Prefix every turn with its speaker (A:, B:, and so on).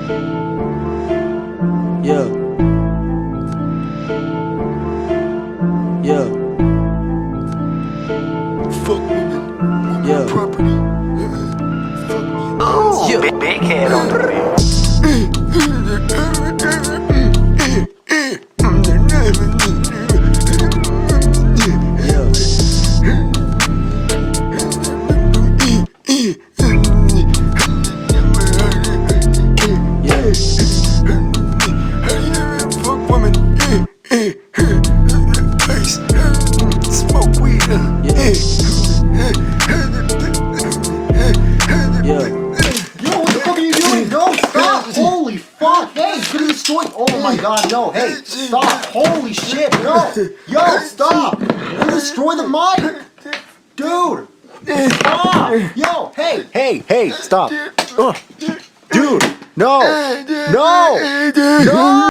A: Yeah. Yeah.
B: Fuck women.
A: Yeah.
B: Property.
C: Oh,
A: Yeah.
C: big head on the beat.
A: Yeah. Yeah.
B: Fuck women. Smoke weed.
A: Yeah. Yeah.
D: Yo, what the fuck are you doing? No, stop! Holy fuck! Hey, you're gonna destroy. Oh my god, no! Hey, stop! Holy shit! No! Yo, stop! You're gonna destroy the mic, dude! Stop! Yo, hey, stop! Dude, no! No! No!